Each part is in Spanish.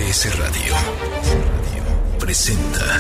MBS Radio presenta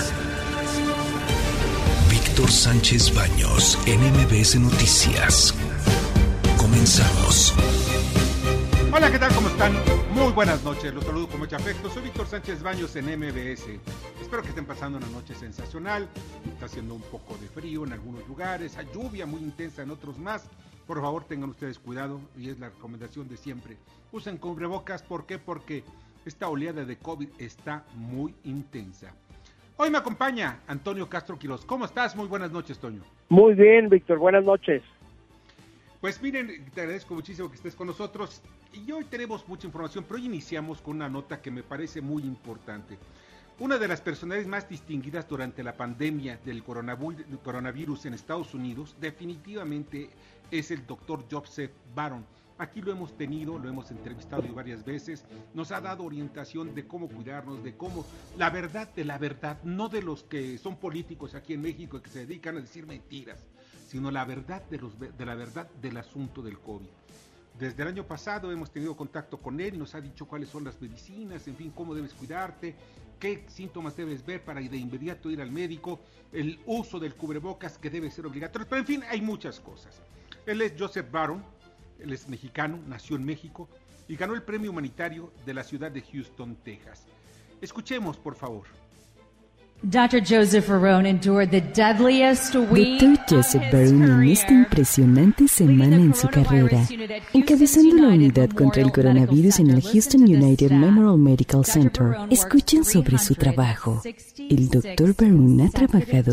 Víctor Sánchez Baños en MBS Noticias. Comenzamos. Hola, ¿qué tal? ¿Cómo están? Muy buenas noches, los saludo con mucho afecto. Soy Víctor Sánchez Baños en MBS. Espero que estén pasando una noche sensacional. Está haciendo un poco de frío en algunos lugares, hay lluvia muy intensa en otros más. Por favor, tengan ustedes cuidado, y es la recomendación de siempre. Usen cubrebocas, ¿por qué? Porque esta oleada de COVID está muy intensa. Hoy me acompaña Antonio Castro Quirós. ¿Cómo estás? Muy buenas noches, Toño. Muy bien, Víctor, buenas noches. Pues miren, te agradezco muchísimo que estés con nosotros. Y hoy tenemos mucha información, pero hoy iniciamos con una nota que me parece muy importante. Una de las personalidades más distinguidas durante la pandemia del coronavirus en Estados Unidos definitivamente es el doctor Joseph Barron. Aquí lo hemos tenido, lo hemos entrevistado varias veces, nos ha dado orientación de cómo cuidarnos, de cómo, la verdad de la verdad, no de los que son políticos aquí en México que se dedican a decir mentiras, sino la verdad de la verdad del asunto del COVID. Desde el año pasado hemos tenido contacto con él, nos ha dicho cuáles son las medicinas, en fin, cómo debes cuidarte, qué síntomas debes ver para de inmediato ir al médico, el uso del cubrebocas que debe ser obligatorio, pero en fin, hay muchas cosas. Él es Joseph Barron, él es mexicano, nació en México y ganó el premio humanitario de la ciudad de Houston, Texas. Escuchemos, por favor. Dr. Joseph Barron endured the deadliest week Dr. Joseph Barron en esta impresionante semana en su carrera, encabezando la unidad contra el coronavirus en el Houston United Memorial Medical Center. Escuchen sobre su trabajo. El Dr. Barron ha trabajado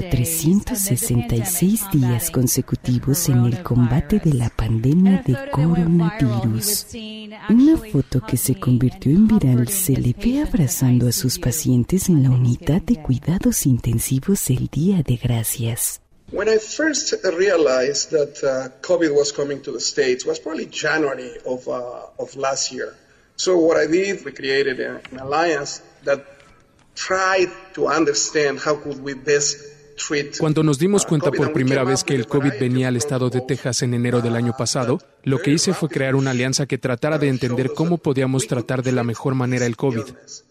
366 días consecutivos en el combate de la pandemia de coronavirus. Una foto que se convirtió en viral se le ve abrazando a sus pacientes en la unidad de cuidados intensivos el Día de Gracias. When I first realized that COVID was coming to the States was probably January of last year. So what I did, we created an alliance that tried to understand how could we best treat. Cuando nos dimos cuenta por primera vez que el COVID venía al estado de Texas en enero del año pasado, lo que hice fue crear una alianza que tratara de entender cómo podíamos tratar de la mejor manera el COVID.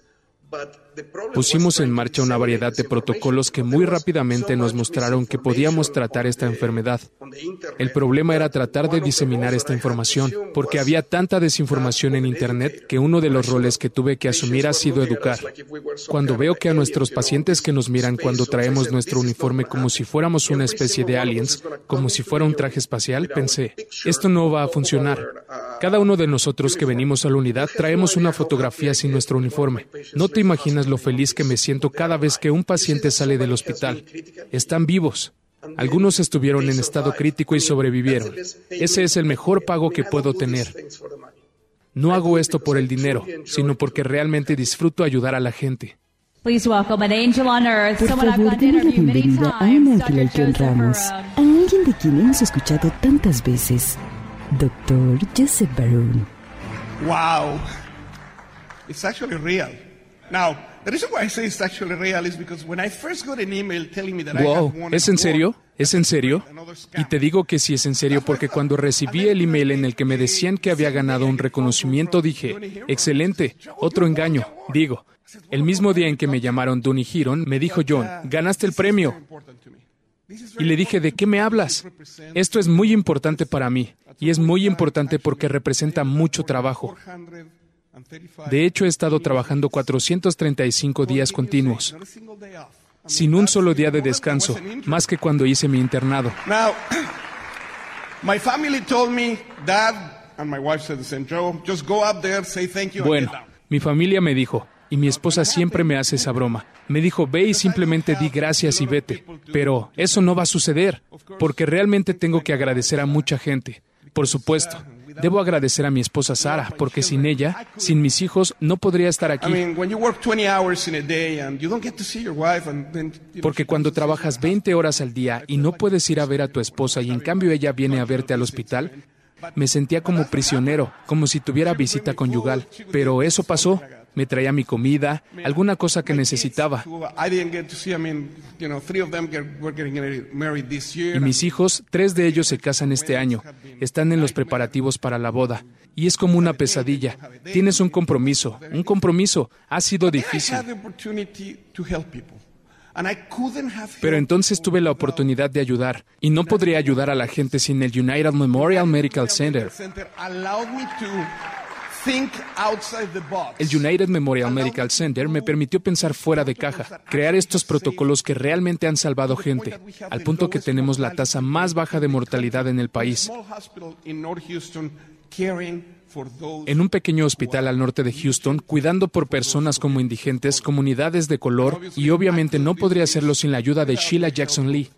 Pusimos en marcha una variedad de protocolos que muy rápidamente nos mostraron que podíamos tratar esta enfermedad. El problema era tratar de diseminar esta información, porque había tanta desinformación en Internet que uno de los roles que tuve que asumir ha sido educar. Cuando veo que a nuestros pacientes que nos miran cuando traemos nuestro uniforme como si fuéramos una especie de aliens, como si fuera un traje espacial, pensé, esto no va a funcionar. Cada uno de nosotros que venimos a la unidad traemos una fotografía sin nuestro uniforme. No te imaginas lo feliz que me siento cada vez que un paciente sale del hospital. Están vivos. Algunos estuvieron en estado crítico y sobrevivieron. Ese es el mejor pago que puedo tener. No hago esto por el dinero, sino porque realmente disfruto ayudar a la gente. Please welcome an angel on earth. Por favor, denle la bienvenida a un ángel al que honramos, a alguien de quien hemos escuchado tantas veces, Dr. Joseph Barron. Wow. It's actually real. Now, the reason why I say it's actually real is because when I first got an email telling me that I have won. ¿Es en serio? ¿Es en serio? Y te digo que sí es en serio porque cuando recibí el email en el que me decían que había ganado un reconocimiento dije, excelente, otro engaño. Digo, el mismo día en que me llamaron Dooney Heron, me dijo John, ganaste el premio. Y le dije, ¿de qué me hablas? Esto es muy importante para mí y es muy importante porque representa mucho trabajo. De hecho, he estado trabajando 435 días continuos, sin un solo día de descanso, más que cuando hice mi internado. Now, my family told me, Dad, and my wife said the same, Joe, just go up there, say thank you. Bueno, mi familia me dijo, y mi esposa siempre me hace esa broma. Me dijo, ve y simplemente di gracias y vete. Pero eso no va a suceder, porque realmente tengo que agradecer a mucha gente. Por supuesto. Debo agradecer a mi esposa Sara, porque sin ella, sin mis hijos, no podría estar aquí. Porque cuando trabajas 20 horas al día y no puedes ir a ver a tu esposa y en cambio ella viene a verte al hospital, me sentía como prisionero, como si tuviera visita conyugal. Pero eso pasó. Me traía mi comida, alguna cosa que necesitaba. Y mis hijos, 3 de ellos se casan este año. Están en los preparativos para la boda. Y es como una pesadilla. Tienes un compromiso. Ha sido difícil. Pero entonces tuve la oportunidad de ayudar. Y no podría ayudar a la gente sin el United Memorial Medical Center. El United Memorial Medical Center me permitió pensar fuera de caja, crear estos protocolos que realmente han salvado gente, al punto que tenemos la tasa más baja de mortalidad en el país. En un pequeño hospital al norte de Houston, cuidando por personas como indigentes, comunidades de color, y obviamente no podría hacerlo sin la ayuda de Sheila Jackson Lee.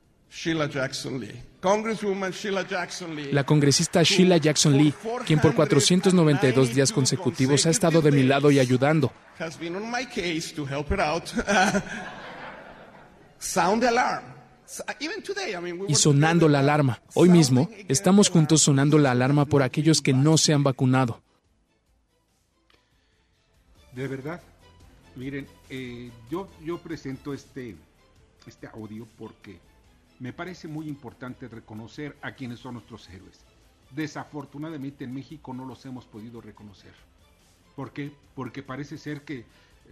La congresista Sheila Jackson Lee, quien por 492 días consecutivos ha estado de mi lado y ayudando. Y sonando la alarma. Hoy mismo estamos juntos sonando la alarma por aquellos que no se han vacunado. De verdad, miren, yo presento este audio porque me parece muy importante reconocer a quienes son nuestros héroes. Desafortunadamente en México no los hemos podido reconocer. ¿Por qué? Porque parece ser que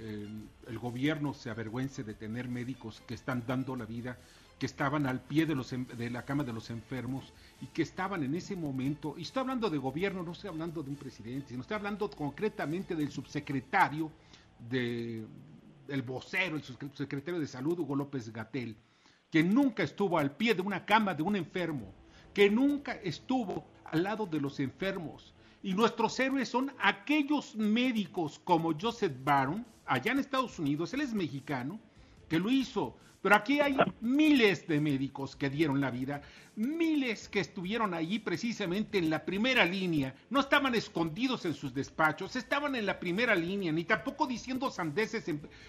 el gobierno se avergüence de tener médicos que están dando la vida, que estaban al pie de la cama de los enfermos y que estaban en ese momento, y estoy hablando de gobierno, no estoy hablando de un presidente, sino estoy hablando concretamente del subsecretario, el vocero, el subsecretario de Salud, Hugo López-Gatell, que nunca estuvo al pie de una cama de un enfermo, que nunca estuvo al lado de los enfermos. Y nuestros héroes son aquellos médicos como Joseph Barron, allá en Estados Unidos, él es mexicano, que lo hizo. Pero aquí hay miles de médicos que dieron la vida, miles que estuvieron allí precisamente en la primera línea, no estaban escondidos en sus despachos, estaban en la primera línea, ni tampoco diciendo sandeces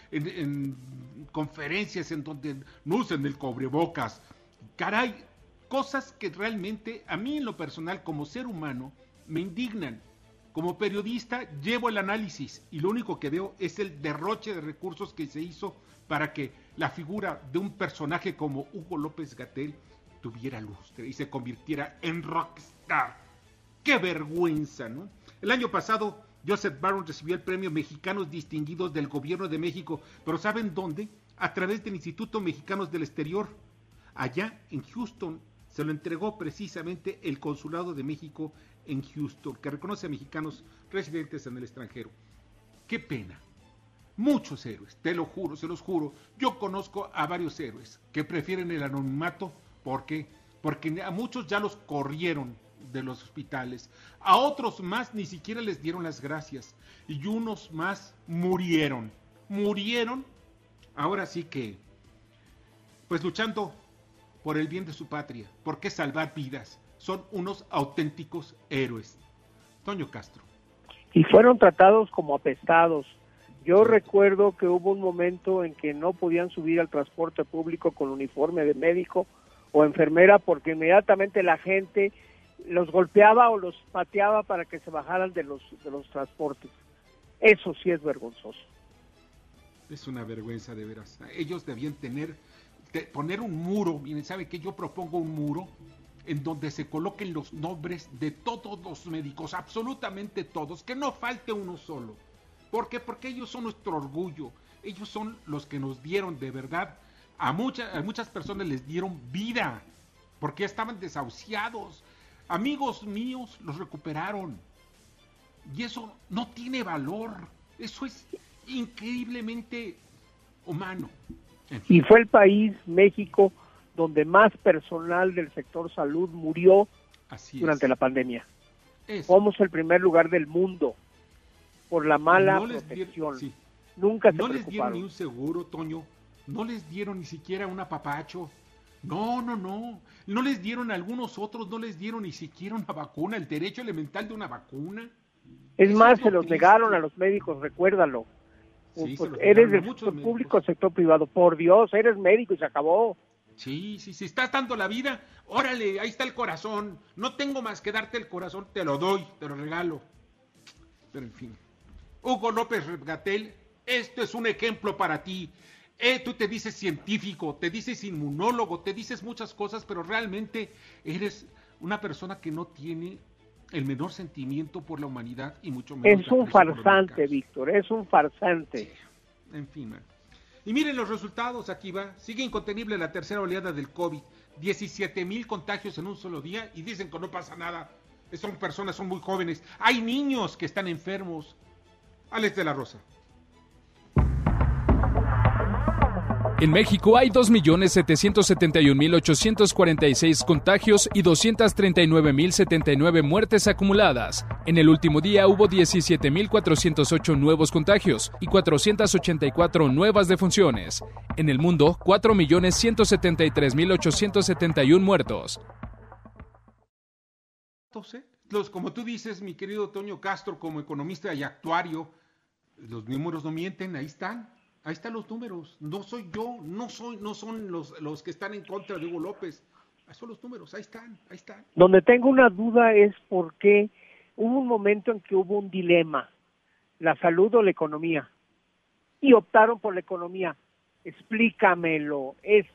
en conferencias en donde no usen el cubrebocas. Caray, cosas que realmente a mí en lo personal como ser humano me indignan. Como periodista llevo el análisis y lo único que veo es el derroche de recursos que se hizo para que la figura de un personaje como Hugo López-Gatell tuviera lustre y se convirtiera en rockstar. ¡Qué vergüenza!, ¿no? El año pasado, Joseph Barron recibió el premio Mexicanos Distinguidos del Gobierno de México, pero ¿saben dónde? A través del Instituto Mexicanos del Exterior. Allá en Houston se lo entregó precisamente el Consulado de México en Houston, que reconoce a mexicanos residentes en el extranjero. ¡Qué pena! Muchos héroes, te lo juro, se los juro. Yo conozco a varios héroes que prefieren el anonimato. ¿Por qué? Porque a muchos ya los corrieron de los hospitales. A otros más ni siquiera les dieron las gracias. Y unos más murieron. Ahora sí que, pues luchando por el bien de su patria. ¿Por qué salvar vidas? Son unos auténticos héroes. Toño Castro. Y fueron tratados como apestados. Yo recuerdo que hubo un momento en que no podían subir al transporte público con uniforme de médico o enfermera porque inmediatamente la gente los golpeaba o los pateaba para que se bajaran de los transportes. Eso sí es vergonzoso. Es una vergüenza de veras. Ellos debían poner un muro. Miren, ¿sabe qué? Yo propongo un muro en donde se coloquen los nombres de todos los médicos, absolutamente todos, que no falte uno solo. ¿Por qué? Porque ellos son nuestro orgullo, ellos son los que nos dieron de verdad, a muchas personas les dieron vida, porque estaban desahuciados, amigos míos los recuperaron, y eso no tiene valor, eso es increíblemente humano. Y fue el país, México, donde más personal del sector salud murió durante la pandemia. Somos el primer lugar del mundo por la mala protección. Nunca se preocuparon. No les dieron ni un seguro, Toño. No les dieron ni siquiera un apapacho. No. No les dieron a algunos otros, no les dieron ni siquiera una vacuna, el derecho elemental de una vacuna. Es más, se los negaron a los médicos, recuérdalo. Sí, pues eres del sector público o sector privado. Por Dios, eres médico y se acabó. Sí, estás dando la vida, órale, ahí está el corazón. No tengo más que darte el corazón, te lo doy, te lo regalo. Pero en fin. Hugo López-Gatell, esto es un ejemplo para ti. Tú te dices científico, te dices inmunólogo, te dices muchas cosas, pero realmente eres una persona que no tiene el menor sentimiento por la humanidad y mucho menos. Es un farsante, Víctor, es un farsante. Sí. En fin, man. Y miren los resultados, aquí va. Sigue incontenible la tercera oleada del COVID. 17,000 contagios en un solo día y dicen que no pasa nada. Son personas, son muy jóvenes. Hay niños que están enfermos. Alex de la Rosa. En México hay 2.771.846 contagios y 239.079 muertes acumuladas. En el último día hubo 17.408 nuevos contagios y 484 nuevas defunciones. En el mundo, 4.173.871 muertos. Como tú dices, mi querido Toño Castro, como economista y actuario, los números no mienten, ahí están. Ahí están los números, no soy yo, no son los que están en contra de Hugo López, ahí son los números, ahí están. Donde tengo una duda es por qué hubo un momento en que hubo un dilema, la salud o la economía, y optaron por la economía. Explícamelo,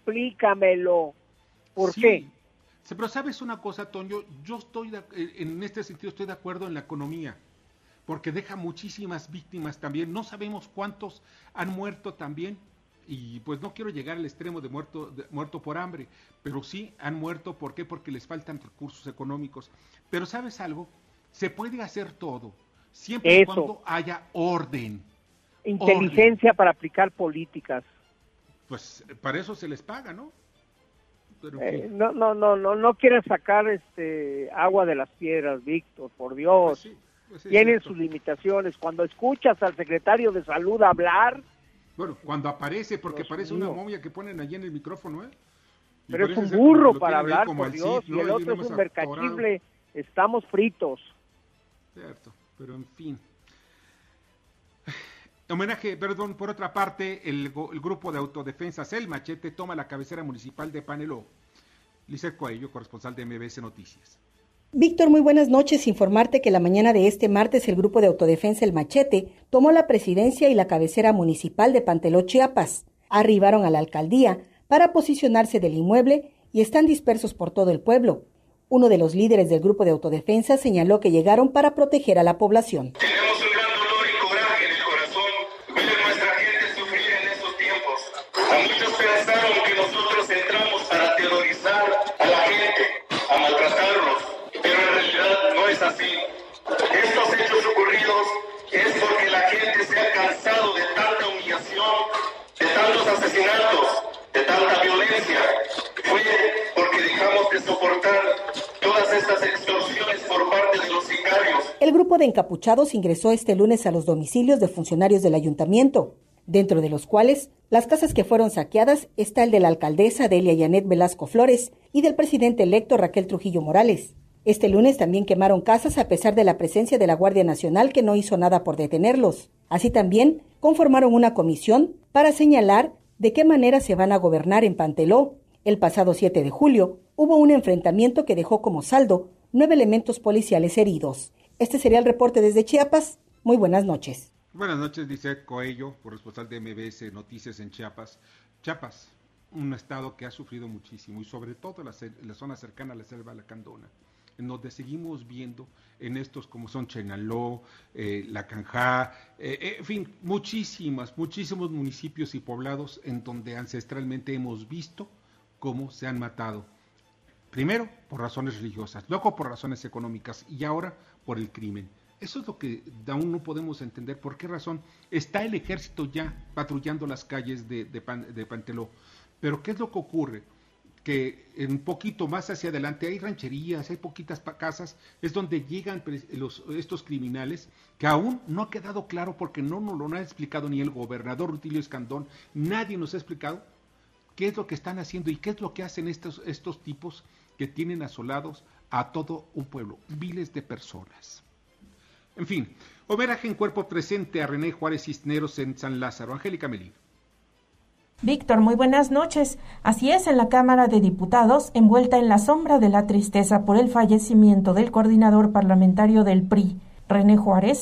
¿por qué? Pero sabes una cosa, Toño, yo en este sentido estoy de acuerdo en la economía, porque deja muchísimas víctimas también, no sabemos cuántos han muerto también, y pues no quiero llegar al extremo de muerto por hambre, pero sí han muerto, ¿por qué? Porque les faltan recursos económicos. Pero ¿sabes algo? Se puede hacer todo, siempre y cuando haya orden. Inteligencia para aplicar políticas. Pues para eso se les paga, ¿no? Pero, no quieran sacar agua de las piedras, Víctor, por Dios. Pues sí. Tienen sus limitaciones. Cuando escuchas al secretario de Salud hablar... Bueno, cuando aparece, porque parece una momia que ponen allí en el micrófono, Pero es un burro para hablar, por Dios, y el otro es un mercachifle. Estamos fritos. Cierto, pero en fin. Homenaje, por otra parte, el grupo de autodefensas El Machete toma la cabecera municipal de Paneló. Lizeth Coello, corresponsal de MBS Noticias. Víctor, muy buenas noches. Informarte que la mañana de este martes el grupo de autodefensa El Machete tomó la presidencia y la cabecera municipal de Panteló, Chiapas. Arribaron a la alcaldía para posicionarse del inmueble y están dispersos por todo el pueblo. Uno de los líderes del grupo de autodefensa señaló que llegaron para proteger a la población. Tenemos un gran dolor y coraje en el corazón ver a nuestra gente sufrir en estos tiempos. A muchos pensaron que nosotros entramos para aterrorizar a la gente, a maltratarlos. Pero en realidad no es así. Estos hechos ocurridos es porque la gente se ha cansado de tanta humillación, de tantos asesinatos, de tanta violencia. Fue porque dejamos de soportar todas estas extorsiones por parte de los sicarios. El grupo de encapuchados ingresó este lunes a los domicilios de funcionarios del ayuntamiento, dentro de los cuales las casas que fueron saqueadas está el de la alcaldesa Delia Yanet Velasco Flores y del presidente electo Raquel Trujillo Morales. Este lunes también quemaron casas a pesar de la presencia de la Guardia Nacional, que no hizo nada por detenerlos. Así también conformaron una comisión para señalar de qué manera se van a gobernar en Panteló. El pasado 7 de julio hubo un enfrentamiento que dejó como saldo 9 elementos policiales heridos. Este sería el reporte desde Chiapas. Muy buenas noches. Buenas noches, Lizeth Coello, corresponsal de MBS Noticias en Chiapas. Chiapas, un estado que ha sufrido muchísimo, y sobre todo la zona cercana a la selva lacandona, en donde seguimos viendo en estos como son Chenaló, La Canjá, en fin, muchísimos municipios y poblados en donde ancestralmente hemos visto cómo se han matado. Primero por razones religiosas, luego por razones económicas y ahora por el crimen. Eso es lo que aún no podemos entender. ¿Por qué razón está el ejército ya patrullando las calles de Panteló? Pero ¿qué es lo que ocurre? Que un poquito más hacia adelante hay rancherías, hay poquitas casas, es donde llegan estos criminales, que aún no ha quedado claro porque no nos lo ha explicado ni el gobernador Rutilio Escandón, nadie nos ha explicado qué es lo que están haciendo y qué es lo que hacen estos tipos que tienen asolados a todo un pueblo, miles de personas. En fin, homenaje en cuerpo presente a René Juárez Cisneros en San Lázaro. Angélica Melín. Víctor, muy buenas noches. Así es, en la Cámara de Diputados, envuelta en la sombra de la tristeza por el fallecimiento del coordinador parlamentario del PRI, René Juárez,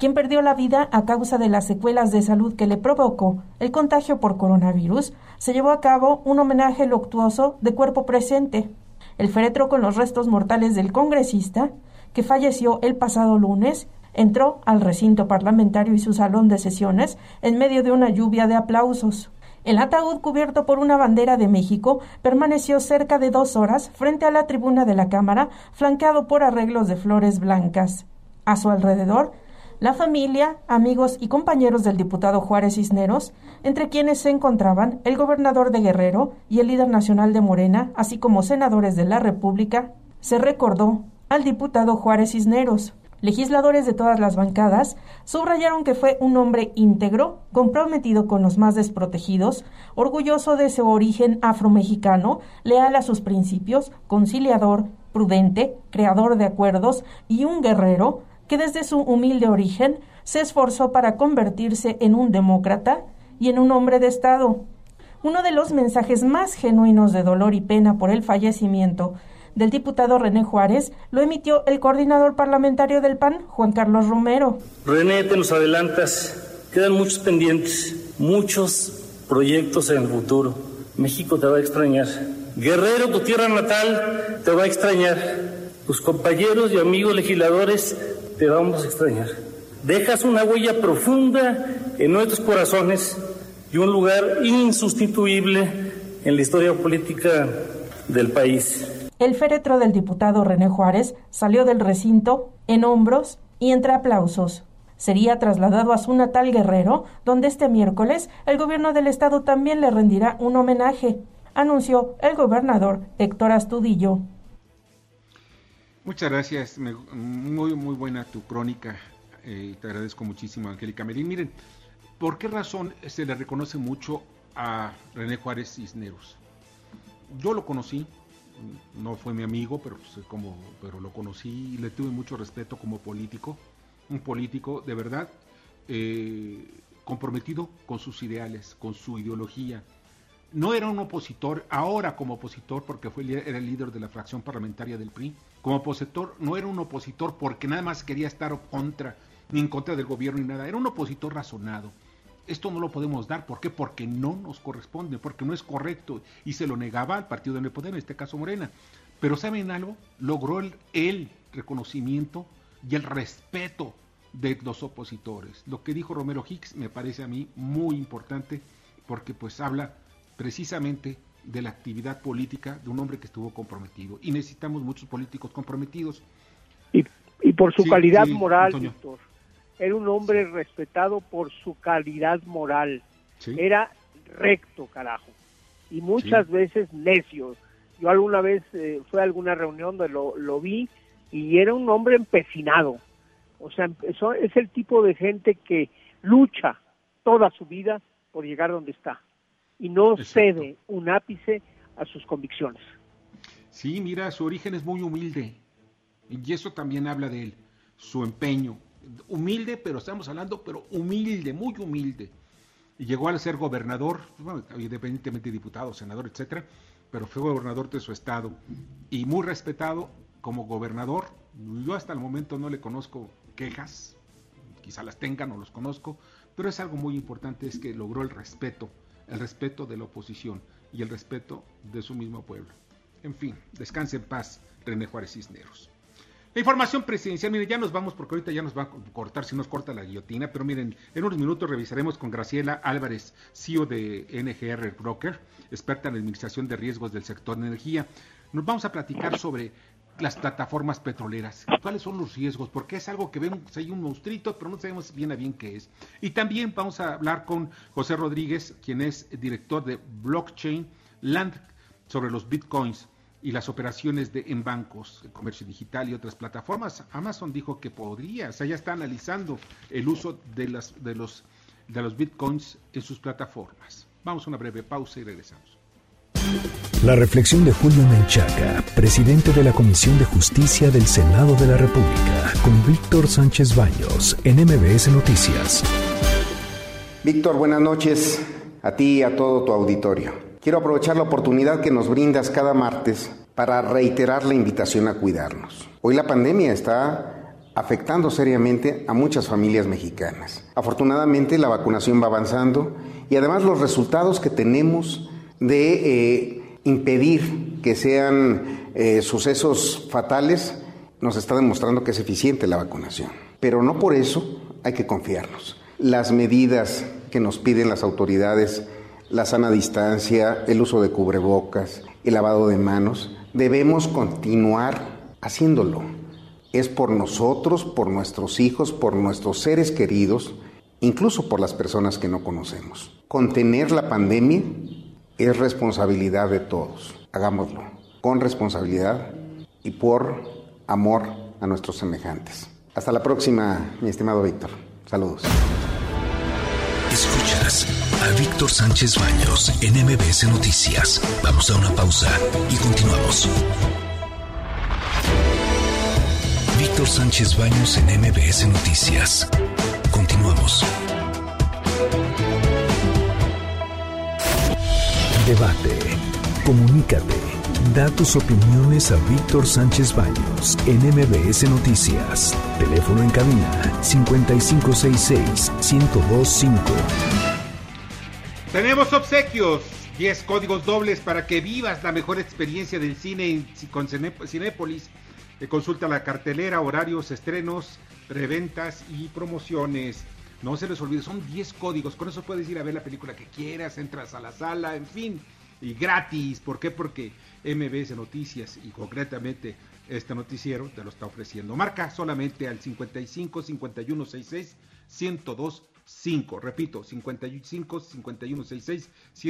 quien perdió la vida a causa de las secuelas de salud que le provocó el contagio por coronavirus, se llevó a cabo un homenaje luctuoso de cuerpo presente. El féretro con los restos mortales del congresista, que falleció el pasado lunes, entró al recinto parlamentario y su salón de sesiones en medio de una lluvia de aplausos. El ataúd, cubierto por una bandera de México, permaneció cerca de 2 horas frente a la tribuna de la Cámara, flanqueado por arreglos de flores blancas. A su alrededor, la familia, amigos y compañeros del diputado Juárez Cisneros, entre quienes se encontraban el gobernador de Guerrero y el líder nacional de Morena, así como senadores de la República, se recordó al diputado Juárez Cisneros. Legisladores de todas las bancadas subrayaron que fue un hombre íntegro, comprometido con los más desprotegidos, orgulloso de su origen afromexicano, leal a sus principios, conciliador, prudente, creador de acuerdos y un guerrero que desde su humilde origen se esforzó para convertirse en un demócrata y en un hombre de Estado. Uno de los mensajes más genuinos de dolor y pena por el fallecimiento del diputado René Juárez lo emitió el coordinador parlamentario del PAN, Juan Carlos Romero. René, te nos adelantas, quedan muchos pendientes, muchos proyectos en el futuro. México te va a extrañar. Guerrero, tu tierra natal, te va a extrañar. Tus compañeros y amigos legisladores te vamos a extrañar. Dejas una huella profunda en nuestros corazones y un lugar insustituible en la historia política del país. El féretro del diputado René Juárez salió del recinto en hombros y entre aplausos. Sería trasladado a su natal Guerrero, donde este miércoles el gobierno del estado también le rendirá un homenaje, anunció el gobernador Héctor Astudillo. Muchas gracias, muy buena tu crónica, te agradezco muchísimo, Angélica Marín. Miren, ¿por qué razón se le reconoce mucho a René Juárez Cisneros? Yo lo conocí, no fue mi amigo, pero lo conocí y le tuve mucho respeto como político, un político de verdad comprometido con sus ideales, con su ideología. No era un opositor, ahora como opositor, porque era el líder de la fracción parlamentaria del PRI. Como opositor, no era un opositor porque nada más quería estar ni en contra del gobierno ni nada. Era un opositor razonado. Esto no lo podemos dar. ¿Por qué? Porque no nos corresponde, porque no es correcto. Y se lo negaba al partido de Poder, en este caso Morena. Pero ¿saben algo? Logró el reconocimiento y el respeto de los opositores. Lo que dijo Romero Hicks me parece a mí muy importante, porque pues habla precisamente de la actividad política de un hombre que estuvo comprometido. Y necesitamos muchos políticos comprometidos. Y por su calidad moral, Antonio. Víctor. Era un hombre respetado por su calidad moral. Sí. Era recto, carajo. Y muchas veces necio. Yo alguna vez fui a alguna reunión donde lo vi y era un hombre empecinado. O sea, es el tipo de gente que lucha toda su vida por llegar donde está. Y no cede un ápice a sus convicciones. Sí, mira, su origen es muy humilde. Y eso también habla de él. Su empeño. Humilde, pero estamos hablando, pero humilde, muy humilde. Y llegó a ser gobernador, bueno, independientemente de diputado, senador, etcétera, pero fue gobernador de su estado. Y muy respetado como gobernador. Yo hasta el momento no le conozco quejas. Quizá las tenga, no los conozco. Pero es algo muy importante, es que logró el respeto de la oposición y el respeto de su mismo pueblo. En fin, descanse en paz, René Juárez Cisneros. La información presidencial, miren, ya nos vamos porque ahorita ya nos va a cortar, si nos corta la guillotina, pero miren, en unos minutos revisaremos con Graciela Álvarez, CEO de NGR Broker, experta en administración de riesgos del sector de energía. Nos vamos a platicar sobre las plataformas petroleras, cuáles son los riesgos, porque es algo que vemos, hay un monstruito, pero no sabemos bien a bien qué es. Y también vamos a hablar con José Rodríguez, quien es director de Blockchain Land, sobre los bitcoins y las operaciones en bancos, el comercio digital y otras plataformas. Amazon dijo que podría, o sea, ya está analizando el uso de los bitcoins en sus plataformas. Vamos a una breve pausa y regresamos. La reflexión de Julio Menchaca, presidente de la Comisión de Justicia del Senado de la República, con Víctor Sánchez Baños, en MBS Noticias. Víctor, buenas noches a ti y a todo tu auditorio. Quiero aprovechar la oportunidad que nos brindas cada martes para reiterar la invitación a cuidarnos. Hoy la pandemia está afectando seriamente a muchas familias mexicanas. Afortunadamente la vacunación va avanzando y además los resultados que tenemos de impedir que sean sucesos fatales nos está demostrando que es eficiente la vacunación. Pero no por eso hay que confiarnos. Las medidas que nos piden las autoridades, la sana distancia, el uso de cubrebocas, el lavado de manos, debemos continuar haciéndolo. Es por nosotros, por nuestros hijos, por nuestros seres queridos, incluso por las personas que no conocemos. Contener la pandemia es responsabilidad de todos. Hagámoslo con responsabilidad y por amor a nuestros semejantes. Hasta la próxima, mi estimado Víctor. Saludos. Escuchas a Víctor Sánchez Baños en MBS Noticias. Vamos a una pausa y continuamos. Víctor Sánchez Baños en MBS Noticias. Continuamos. Debate. Comunícate. Da tus opiniones a Víctor Sánchez Baños en MBS Noticias. Teléfono en cabina 5566-1025. Tenemos obsequios. 10 códigos dobles para que vivas la mejor experiencia del cine con Cinépolis. Consulta la cartelera, horarios, estrenos, preventas y promociones. No se les olvide, son 10 códigos. Con eso puedes ir a ver la película que quieras, entras a la sala, en fin. Y gratis. ¿Por qué? Porque MBS Noticias y concretamente este noticiero te lo está ofreciendo. Marca solamente al 55 51 66 1025. Repito, 55 51 66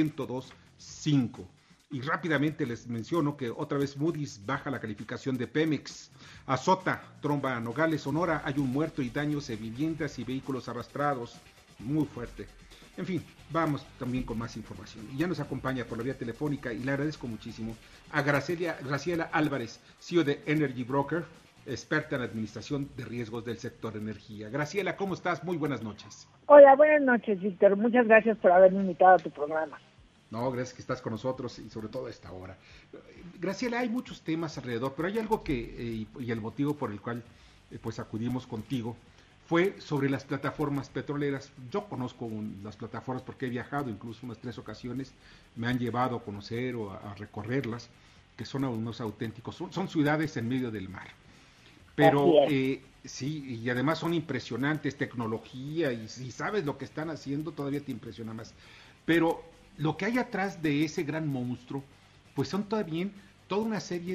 1025. Y rápidamente les menciono que otra vez Moody's baja la calificación de Pemex. Azota, tromba Nogales, Sonora, hay un muerto y daños en viviendas y vehículos arrastrados. Muy fuerte. En fin, vamos también con más información. Y ya nos acompaña por la vía telefónica, y le agradezco muchísimo, a Graciela Álvarez, CEO de Energy Broker, experta en administración de riesgos del sector energía. Graciela, ¿cómo estás? Muy buenas noches. Hola, buenas noches, Víctor. Muchas gracias por haberme invitado a tu programa. No, gracias que estás con nosotros y sobre todo a esta hora. Graciela, hay muchos temas alrededor, pero hay algo que, y el motivo por el cual pues acudimos contigo, fue sobre las plataformas petroleras. Yo conozco las plataformas porque he viajado incluso unas 3 ocasiones, me han llevado a conocer o a recorrerlas, que son unos auténticos, son ciudades en medio del mar. Pero sí, y además son impresionantes, tecnología, y si sabes lo que están haciendo todavía te impresiona más. Pero lo que hay atrás de ese gran monstruo, pues son también toda una serie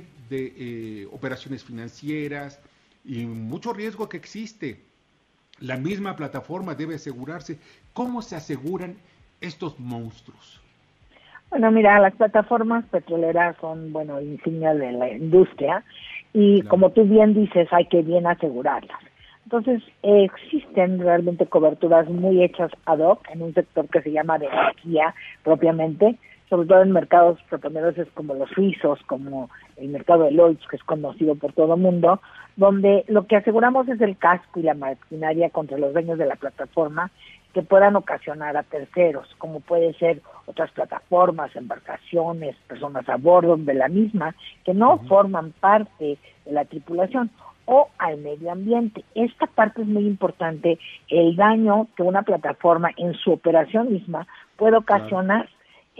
de operaciones financieras y mucho riesgo que existe. La misma plataforma debe asegurarse. ¿Cómo se aseguran estos monstruos? Bueno, mira, las plataformas petroleras son, insignias de la industria y como tú bien dices, hay que bien asegurarlas. Entonces, existen realmente coberturas muy hechas ad hoc en un sector que se llama de energía propiamente, sobre todo en mercados petroleros como los suizos, como el mercado de Lloyds, que es conocido por todo el mundo, donde lo que aseguramos es el casco y la maquinaria contra los dueños de la plataforma que puedan ocasionar a terceros, como puede ser otras plataformas, embarcaciones, personas a bordo de la misma, que no forman parte de la tripulación, o al medio ambiente. Esta parte es muy importante, el daño que una plataforma en su operación misma puede ocasionar.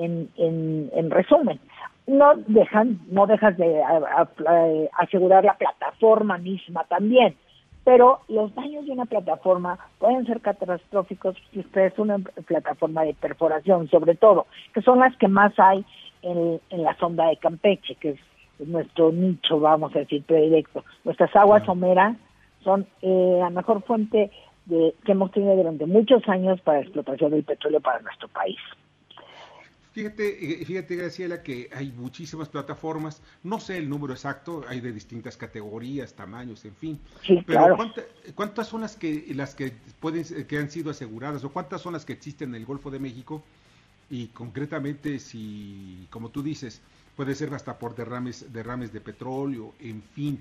En resumen, no dejas de asegurar la plataforma misma también, pero los daños de una plataforma pueden ser catastróficos si usted es una plataforma de perforación, sobre todo, que son las que más hay en la sonda de Campeche, que es nuestro nicho, vamos a decir, predilecto. Nuestras aguas someras son la mejor fuente que hemos tenido durante muchos años para la explotación del petróleo para nuestro país. Fíjate, Graciela, que hay muchísimas plataformas, no sé el número exacto, hay de distintas categorías, tamaños, en fin. Sí, pero claro. ¿cuántas son las que que han sido aseguradas o cuántas son las que existen en el Golfo de México? Y concretamente, si, como tú dices, puede ser hasta por derrames de petróleo, en fin.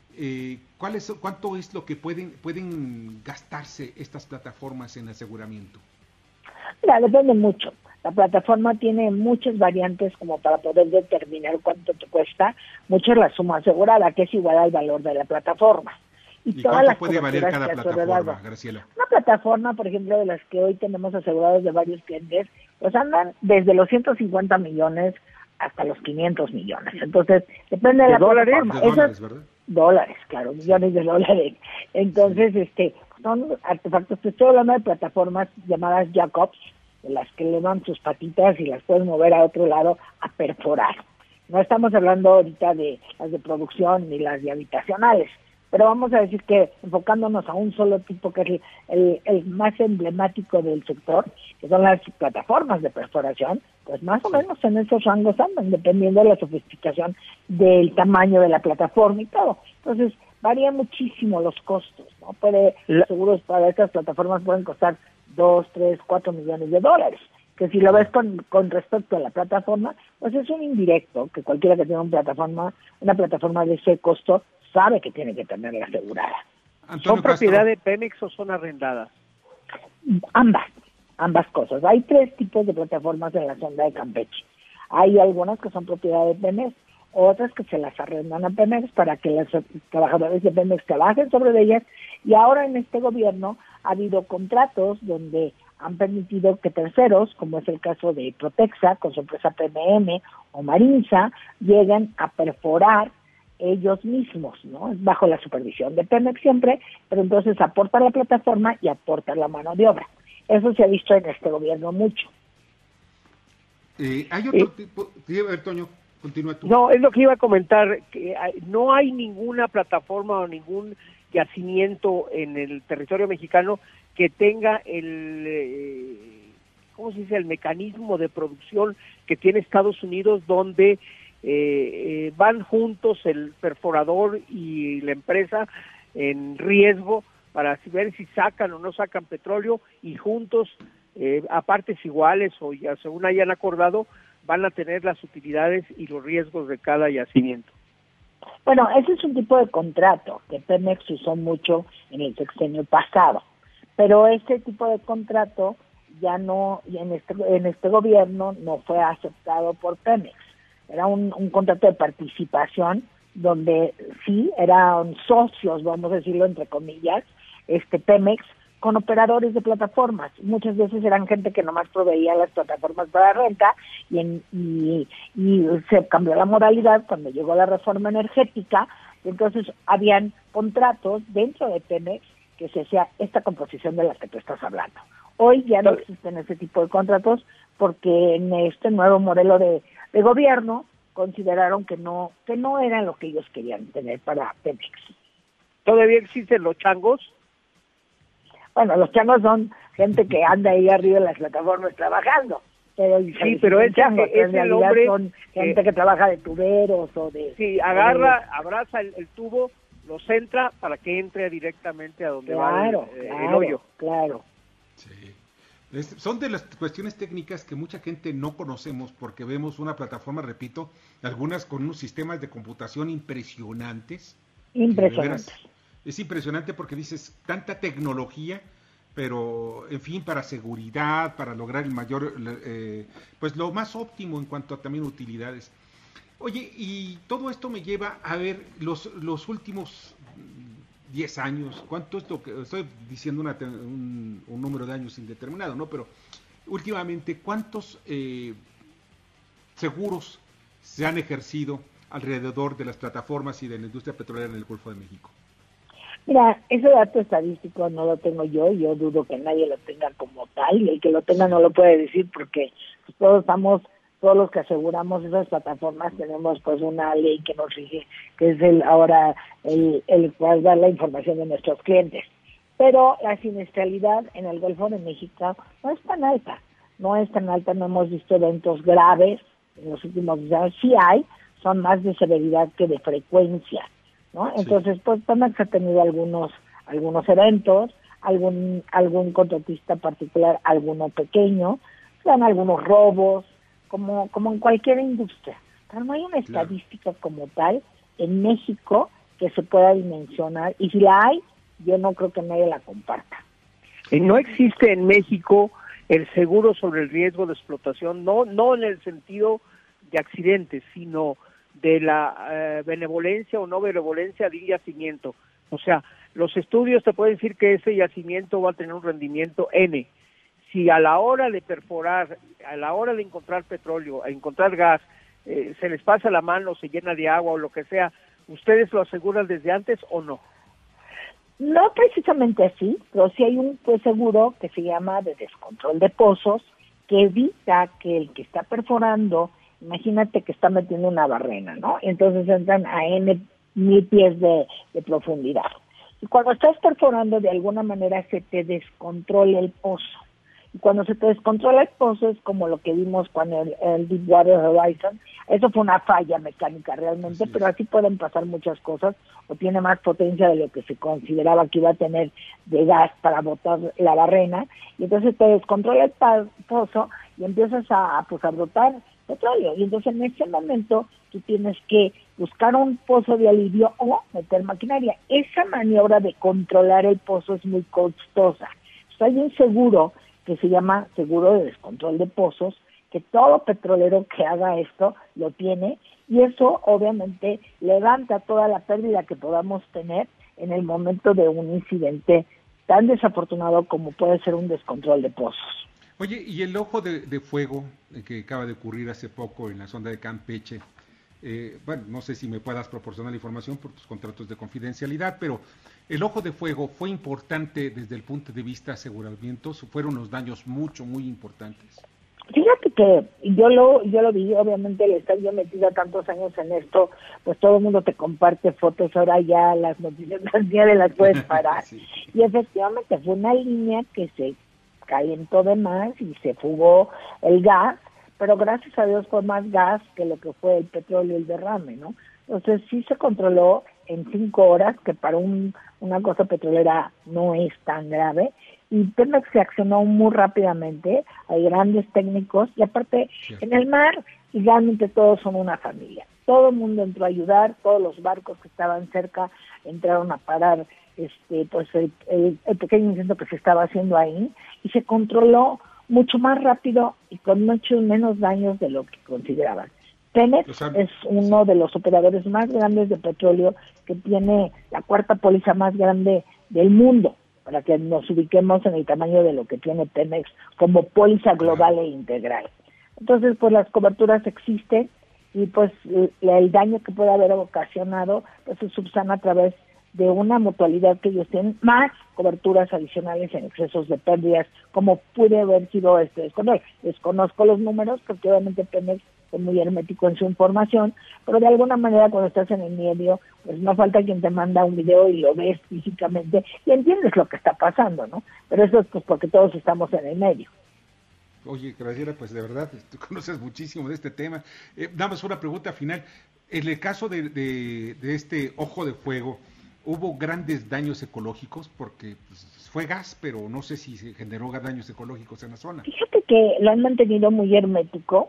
¿Cuánto es lo que pueden gastarse estas plataformas en aseguramiento? Mira, depende mucho. La plataforma tiene muchas variantes como para poder determinar cuánto te cuesta. Mucho es la suma asegurada, que es igual al valor de la plataforma. y todas las puede valer cada plataforma, Graciela? Una plataforma, por ejemplo, de las que hoy tenemos asegurados de varios clientes, pues andan desde los 150 millones hasta los 500 millones. Entonces, depende de la plataforma. De dólares, ¿verdad? Dólares, claro, millones de dólares. Entonces, son artefactos. Te estoy hablando de plataformas llamadas Jacobs, de las que le dan sus patitas y las puedes mover a otro lado a perforar. No estamos hablando ahorita de las de producción ni las de habitacionales, pero vamos a decir que enfocándonos a un solo tipo, que es el más emblemático del sector, que son las plataformas de perforación, pues más o menos en esos rangos andan, dependiendo de la sofisticación del tamaño de la plataforma y todo. Entonces, varía muchísimo los costos, ¿no? Seguros para estas plataformas pueden costar 2, 3, 4 millones de dólares, que si lo ves con respecto a la plataforma, pues es un indirecto, que cualquiera que tenga una plataforma de ese costo, sabe que tiene que tenerla asegurada. ¿Son propiedad de Pemex o son arrendadas? Ambas cosas. Hay 3 tipos de plataformas en la sonda de Campeche. Hay algunas que son propiedad de Pemex, otras que se las arrendan a Pemex para que los trabajadores de Pemex trabajen sobre ellas, y ahora en este gobierno ha habido contratos donde han permitido que terceros, como es el caso de Protexa, con su empresa PMM, o Marinsa, lleguen a perforar ellos mismos, ¿no? Bajo la supervisión de Pemex siempre, pero entonces aporta la plataforma y aporta la mano de obra. Eso se ha visto en este gobierno mucho. Hay otro tipo... Toño, continúa tú. No, es lo que iba a comentar, que no hay ninguna plataforma o ningún yacimiento en el territorio mexicano que tenga ¿cómo se dice?, el mecanismo de producción que tiene Estados Unidos, donde van juntos el perforador y la empresa en riesgo para ver si sacan o no sacan petróleo, y juntos, a partes iguales o ya según hayan acordado, van a tener las utilidades y los riesgos de cada yacimiento. Este es un tipo de contrato que Pemex usó mucho en el sexenio pasado, pero este tipo de contrato ya no, en este gobierno no fue aceptado por Pemex. Era un contrato de participación donde sí eran socios, vamos a decirlo entre comillas, Pemex, con operadores de plataformas. Muchas veces eran gente que nomás proveía las plataformas para renta, y se cambió la modalidad cuando llegó la reforma energética. Entonces habían contratos dentro de Pemex que se hacía esta composición de la que tú estás hablando. Hoy ya no existen ese tipo de contratos porque en este nuevo modelo de gobierno consideraron que no eran lo que ellos querían tener para Pemex. ¿Todavía existen los changos? Bueno, los changos son gente que anda ahí arriba de las plataformas trabajando. Pero sí, pero ese el hombre son gente que trabaja de tuberos o de... Sí, abraza el tubo, lo centra para que entre directamente a donde va el hoyo. Claro. Sí. Son de las cuestiones técnicas que mucha gente no conocemos, porque vemos una plataforma, repito, algunas con unos sistemas de computación impresionantes. Es impresionante porque dices, tanta tecnología, pero en fin, para seguridad, para lograr el mayor, pues lo más óptimo en cuanto a también utilidades. Oye, y todo esto me lleva a ver los últimos 10 años, ¿cuánto es lo que estoy diciendo? Un número de años indeterminado, ¿no? Pero últimamente, ¿cuántos seguros se han ejercido alrededor de las plataformas y de la industria petrolera en el Golfo de México? Mira, ese dato estadístico no lo tengo yo dudo que nadie lo tenga como tal, y el que lo tenga no lo puede decir porque todos los que aseguramos esas plataformas tenemos pues una ley que nos rige, que es el cual da la información de nuestros clientes. Pero la siniestralidad en el Golfo de México no es tan alta, no hemos visto eventos graves en los últimos años. Sí hay, son más de severidad que de frecuencia, ¿no? Entonces, pues Pemex ha tenido algunos eventos, algún contratista particular, alguno pequeño, dan algunos robos, como en cualquier industria. Pero no hay una estadística como tal en México que se pueda dimensionar, y si la hay, yo no creo que nadie la comparta. No existe en México el seguro sobre el riesgo de explotación, no en el sentido de accidentes, sino de la benevolencia o no benevolencia del yacimiento. O sea, Los estudios te pueden decir que ese yacimiento va a tener un rendimiento N. Si a la hora de perforar, a la hora de encontrar petróleo, a encontrar gas, se les pasa la mano, se llena de agua o lo que sea, ¿ustedes lo aseguran desde antes o no? No precisamente así, pero sí hay un seguro que se llama de descontrol de pozos, que evita que el que está perforando, imagínate que está metiendo una barrena, ¿no? Entonces entran a N 1000 pies de profundidad. Y cuando estás perforando, de alguna manera se te descontrola el pozo. Y cuando se te descontrola el pozo es como lo que vimos con el Deepwater Horizon. Eso fue una falla mecánica realmente, pero así pueden pasar muchas cosas, o tiene más potencia de lo que se consideraba que iba a tener de gas para botar la barrena, y entonces te descontrola el pozo y empiezas a brotar petróleo. Y entonces en ese momento tú tienes que buscar un pozo de alivio o meter maquinaria. Esa maniobra de controlar el pozo es muy costosa. Entonces hay un seguro que se llama seguro de descontrol de pozos, que todo petrolero que haga esto lo tiene, y eso obviamente levanta toda la pérdida que podamos tener en el momento de un incidente tan desafortunado como puede ser un descontrol de pozos. Oye, y el ojo de fuego que acaba de ocurrir hace poco en la sonda de Campeche, bueno, no sé si me puedas proporcionar la información por tus contratos de confidencialidad, pero el ojo de fuego fue importante desde el punto de vista de aseguramientos, fueron los daños muy importantes. Fíjate que yo lo vi, obviamente, al estar yo metida tantos años en esto, pues todo el mundo te comparte fotos, ahora ya las noticias de las puedes parar. Sí. Y efectivamente fue una línea que se calentó de más y se fugó el gas, pero gracias a Dios fue más gas que lo que fue el petróleo y el derrame, ¿no? Entonces sí se controló en 5 horas, que para una cosa petrolera no es tan grave, y Pemex reaccionó muy rápidamente, hay grandes técnicos, y aparte en el mar, y realmente todos son una familia. Todo el mundo entró a ayudar, todos los barcos que estaban cerca entraron a parar pues el pequeño incendio que se estaba haciendo ahí, y se controló mucho más rápido y con muchos menos daños de lo que consideraban. Pemex es uno de los operadores más grandes de petróleo, que tiene la 4ª póliza más grande del mundo, para que nos ubiquemos en el tamaño de lo que tiene Pemex como póliza global e integral. Entonces, pues las coberturas existen, y pues el daño que puede haber ocasionado pues se subsana a través de una mutualidad que ellos tienen, más coberturas adicionales en excesos de pérdidas, como puede haber sido descontrol. Desconozco los números, porque obviamente Pemex es muy hermético en su información, pero de alguna manera cuando estás en el medio, pues no falta quien te manda un video y lo ves físicamente y entiendes lo que está pasando, ¿no? Pero eso es pues porque todos estamos en el medio. Oye, Graciela, pues de verdad, tú conoces muchísimo de este tema. Damos una pregunta final. En el caso de este ojo de fuego, ¿hubo grandes daños ecológicos? Porque pues, fue gas, pero no sé si se generó daños ecológicos en la zona. Fíjate que lo han mantenido muy hermético.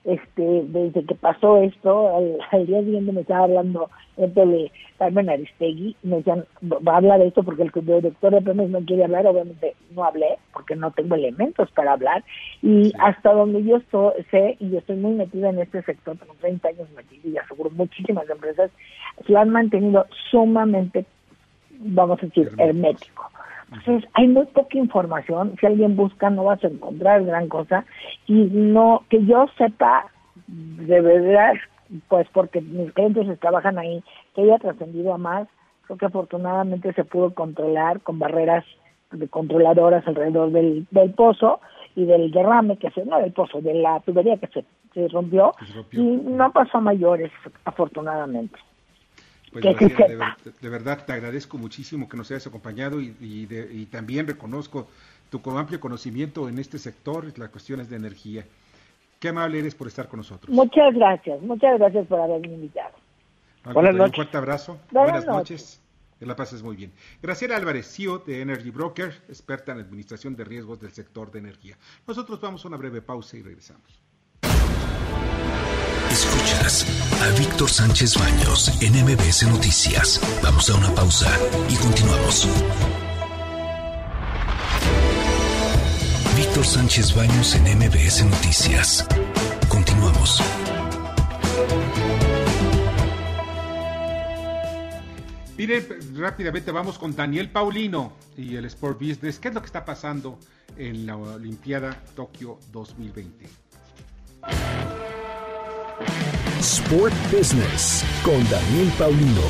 Desde que pasó esto, al día siguiente me estaba hablando de Carmen Aristegui, me decían, va a hablar de esto porque el director de Pemex no quiere hablar. Obviamente no hablé porque no tengo elementos para hablar, y hasta donde yo sé, y yo estoy muy metida en este sector, tengo 30 años metida y aseguro muchísimas empresas, lo han mantenido sumamente, vamos a decir, hermético. Entonces hay muy poca información, si alguien busca no vas a encontrar gran cosa, y no, que yo sepa de verdad, pues porque mis clientes trabajan ahí, que haya trascendido a más. Creo que afortunadamente se pudo controlar con barreras de controladoras alrededor del pozo y del derrame del pozo, de la tubería que se rompió, y no pasó a mayores, afortunadamente. Pues Graciela, de verdad te agradezco muchísimo que nos hayas acompañado, y también reconozco tu amplio conocimiento en este sector, las cuestiones de energía. Qué amable eres por estar con nosotros. Muchas gracias por haberme invitado. Buenas noches. Un fuerte abrazo. Buenas noches. Que la pases muy bien. Graciela Álvarez, CEO de Energy Broker, experta en administración de riesgos del sector de energía. Nosotros vamos a una breve pausa y regresamos. Escuchas a Víctor Sánchez Baños en MBS Noticias. Vamos a una pausa y continuamos. Víctor Sánchez Baños en MBS Noticias. Continuamos. Miren, rápidamente vamos con Daniel Paulino y el Sport Business. ¿Qué es lo que está pasando en la Olimpiada Tokio 2020? Sport Business con Daniel Paulino.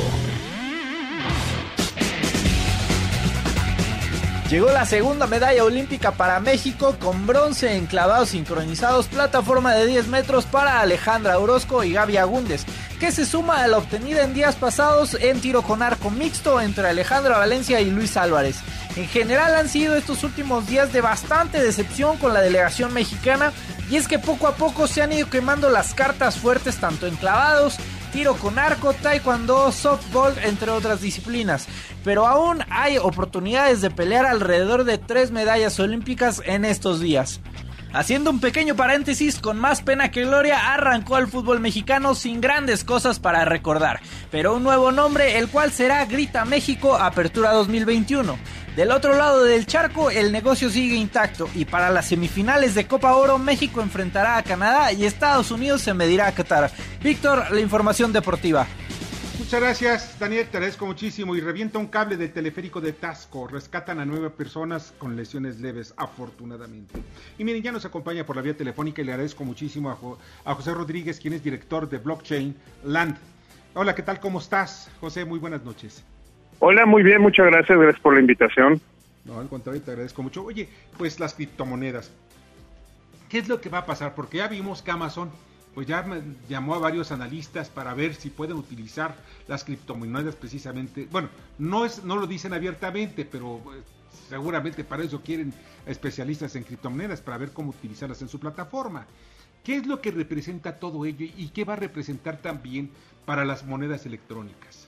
Llegó la segunda medalla olímpica para México con bronce en clavados sincronizados, plataforma de 10 metros para Alejandra Orozco y Gaby Agúndez, que se suma a la obtenida en días pasados en tiro con arco mixto entre Alejandra Valencia y Luis Álvarez. En general han sido estos últimos días de bastante decepción con la delegación mexicana, y es que poco a poco se han ido quemando las cartas fuertes tanto en clavados, tiro con arco, taekwondo, softball, entre otras disciplinas. Pero aún hay oportunidades de pelear alrededor de 3 medallas olímpicas en estos días. Haciendo un pequeño paréntesis, con más pena que gloria arrancó el fútbol mexicano sin grandes cosas para recordar, pero un nuevo nombre, el cual será Grita México Apertura 2021. Del otro lado del charco, el negocio sigue intacto, y para las semifinales de Copa Oro, México enfrentará a Canadá y Estados Unidos se medirá a Qatar. Víctor, la información deportiva. Muchas gracias, Daniel, te agradezco muchísimo. Y revienta un cable del teleférico de Tasco. Rescatan a 9 personas con lesiones leves, afortunadamente. Y miren, ya nos acompaña por la vía telefónica y le agradezco muchísimo a José Rodríguez, quien es director de Blockchain Land. Hola, ¿qué tal? ¿Cómo estás, José? Muy buenas noches. Hola, muy bien, muchas gracias por la invitación. No, al contrario, te agradezco mucho. Oye, pues las criptomonedas, ¿qué es lo que va a pasar? Porque ya vimos que Amazon pues ya llamó a varios analistas para ver si pueden utilizar las criptomonedas precisamente. Bueno, no lo dicen abiertamente, pero seguramente para eso quieren especialistas en criptomonedas, para ver cómo utilizarlas en su plataforma. ¿Qué es lo que representa todo ello y qué va a representar también para las monedas electrónicas?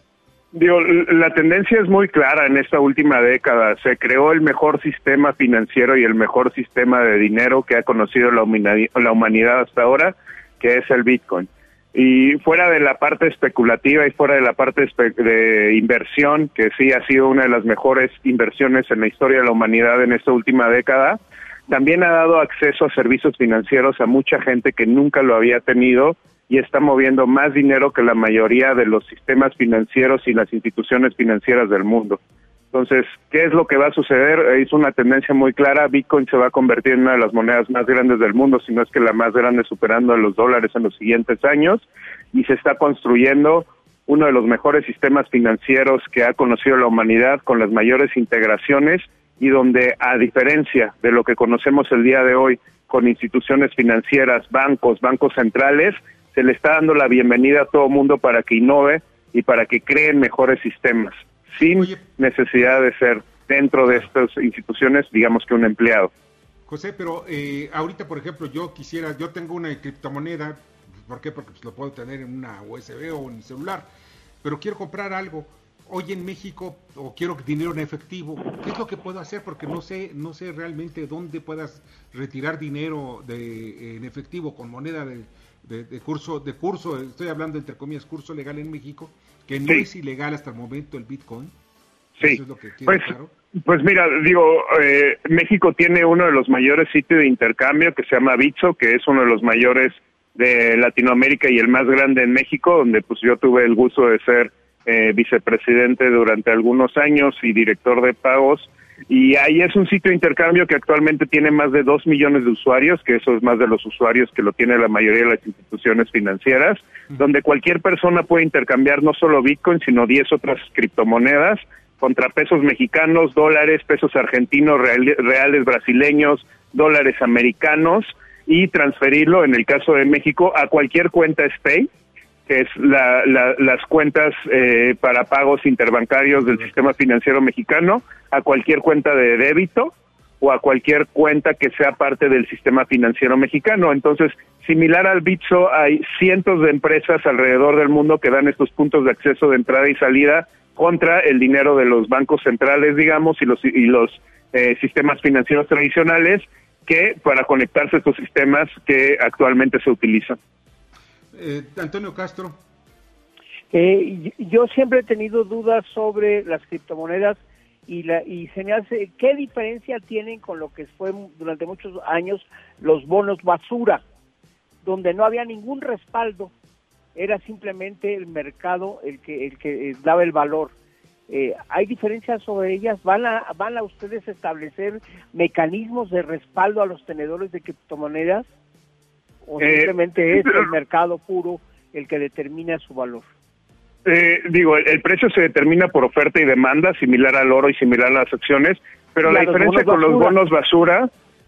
La tendencia es muy clara en esta última década. Se creó el mejor sistema financiero y el mejor sistema de dinero que ha conocido la humanidad hasta ahora, que es el Bitcoin. Y fuera de la parte especulativa y fuera de la parte de inversión, que sí ha sido una de las mejores inversiones en la historia de la humanidad en esta última década, también ha dado acceso a servicios financieros a mucha gente que nunca lo había tenido y está moviendo más dinero que la mayoría de los sistemas financieros y las instituciones financieras del mundo. Entonces, ¿qué es lo que va a suceder? Es una tendencia muy clara. Bitcoin se va a convertir en una de las monedas más grandes del mundo, si no es que la más grande, superando a los dólares en los siguientes años, y se está construyendo uno de los mejores sistemas financieros que ha conocido la humanidad, con las mayores integraciones, y donde, a diferencia de lo que conocemos el día de hoy con instituciones financieras, bancos centrales, se le está dando la bienvenida a todo mundo para que innove y para que creen mejores sistemas, sin necesidad de ser dentro de estas instituciones, digamos que un empleado. José, pero ahorita, por ejemplo, yo tengo una criptomoneda, ¿por qué? Porque pues, lo puedo tener en una USB o en mi celular, pero quiero comprar algo hoy en México o quiero dinero en efectivo. ¿Qué es lo que puedo hacer? Porque no sé realmente dónde puedas retirar dinero en efectivo con moneda de curso, estoy hablando entre comillas, curso legal en México, que no es ilegal hasta el momento el Bitcoin. Sí, eso es lo que quiero, claro. Pues mira, México tiene uno de los mayores sitios de intercambio que se llama Bitso, que es uno de los mayores de Latinoamérica y el más grande en México, donde pues yo tuve el gusto de ser vicepresidente durante algunos años y director de pagos. Y ahí es un sitio de intercambio que actualmente tiene más de 2 millones de usuarios, que eso es más de los usuarios que lo tiene la mayoría de las instituciones financieras, donde cualquier persona puede intercambiar no solo Bitcoin, sino 10 otras criptomonedas contra pesos mexicanos, dólares, pesos argentinos, reales brasileños, dólares americanos, y transferirlo, en el caso de México, a cualquier cuenta SPAY, que es las cuentas para pagos interbancarios del sistema financiero mexicano, a cualquier cuenta de débito o a cualquier cuenta que sea parte del sistema financiero mexicano. Entonces, similar al Bitso, hay cientos de empresas alrededor del mundo que dan estos puntos de acceso de entrada y salida contra el dinero de los bancos centrales, digamos, y los sistemas financieros tradicionales, que para conectarse a estos sistemas que actualmente se utilizan. Antonio Castro. Yo siempre he tenido dudas sobre las criptomonedas y se me hace, ¿qué diferencia tienen con lo que fue durante muchos años los bonos basura, donde no había ningún respaldo, era simplemente el mercado el que daba el valor? ¿hay diferencias sobre ellas? ¿Van a ustedes establecer mecanismos de respaldo a los tenedores de criptomonedas? ¿O simplemente es el mercado puro el que determina su valor? El precio se determina por oferta y demanda, similar al oro y similar a las acciones, pero la diferencia con los bonos basura,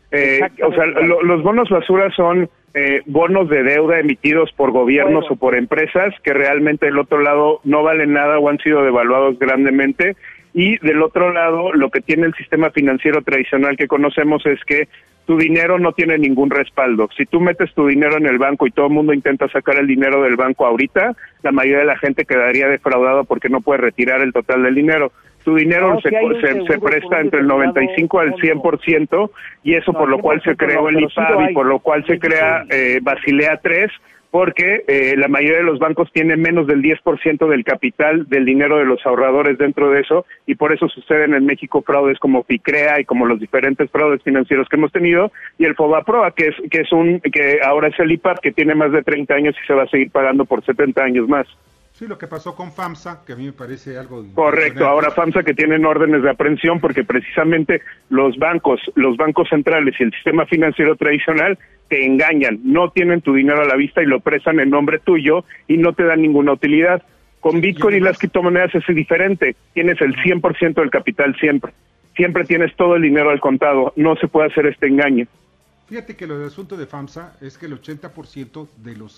los bonos basura son bonos de deuda emitidos por gobiernos o por empresas que realmente del otro lado no valen nada o han sido devaluados grandemente, y del otro lado lo que tiene el sistema financiero tradicional que conocemos es que tu dinero no tiene ningún respaldo. Si tú metes tu dinero en el banco y todo el mundo intenta sacar el dinero del banco ahorita, la mayoría de la gente quedaría defraudada porque no puede retirar el total del dinero. Tu dinero se presta entre el 95 al 100%, y eso por lo cual se creó el IPAB y por lo cual se crea Basilea III, porque la mayoría de los bancos tienen menos del 10% del capital del dinero de los ahorradores dentro de eso, y por eso suceden en México fraudes como FICREA y como los diferentes fraudes financieros que hemos tenido, y el FOBAPROA, que ahora es el IPAB, que tiene más de 30 años y se va a seguir pagando por 70 años más. Sí, lo que pasó con FAMSA, que a mí me parece algo... Correcto, ahora FAMSA que tienen órdenes de aprehensión porque precisamente los bancos centrales y el sistema financiero tradicional te engañan, no tienen tu dinero a la vista y lo prestan en nombre tuyo y no te dan ninguna utilidad. Con Bitcoin y las criptomonedas es diferente, tienes el 100% del capital siempre tienes todo el dinero al contado, no se puede hacer este engaño. Fíjate que lo del asunto de FAMSA es que el 80% de los...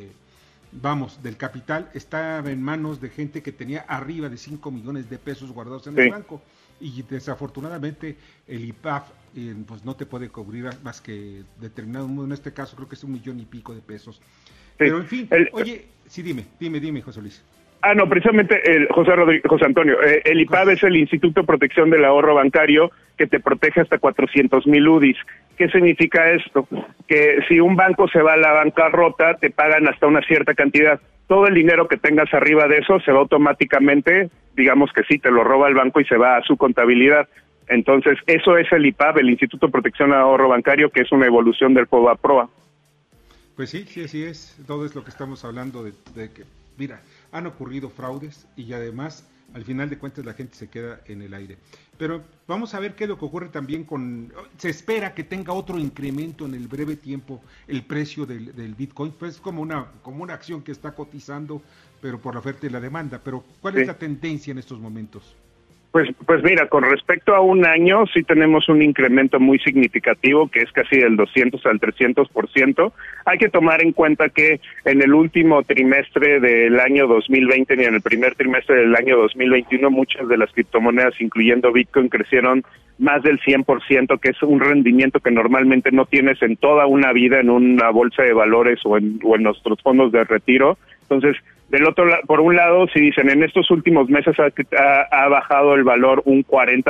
del capital estaba en manos de gente que tenía arriba de 5 millones de pesos guardados en el banco, y desafortunadamente el IPAB pues no te puede cubrir más que determinado, en este caso creo que es 1 millón y pico de pesos. Pero en fin, oye, sí, dime José Luis. No, precisamente José Antonio, el IPAB es el Instituto de Protección del Ahorro Bancario, que te protege hasta 400,000 UDIs. ¿Qué significa esto? Que si un banco se va a la bancarrota, te pagan hasta una cierta cantidad. Todo el dinero que tengas arriba de eso se va automáticamente, digamos que sí, te lo roba el banco y se va a su contabilidad. Entonces, eso es el IPAB, el Instituto de Protección del Ahorro Bancario, que es una evolución del FOBAPROA. Pues sí, así es. Todo es lo que estamos hablando de que, mira, han ocurrido fraudes y además, al final de cuentas, la gente se queda en el aire. Pero vamos a ver qué es lo que ocurre también se espera que tenga otro incremento en el breve tiempo el precio del Bitcoin, pues como una acción que está cotizando, pero por la oferta y la demanda. Pero ¿cuál es la tendencia en estos momentos? Pues mira, con respecto a un año sí tenemos un incremento muy significativo que es casi del 200 al 300%. Hay que tomar en cuenta que en el último trimestre del año 2020 y en el primer trimestre del año 2021 muchas de las criptomonedas, incluyendo Bitcoin, crecieron más del 100%, que es un rendimiento que normalmente no tienes en toda una vida en una bolsa de valores o en nuestros fondos de retiro. Entonces, por un lado, si dicen en estos últimos meses ha bajado el valor un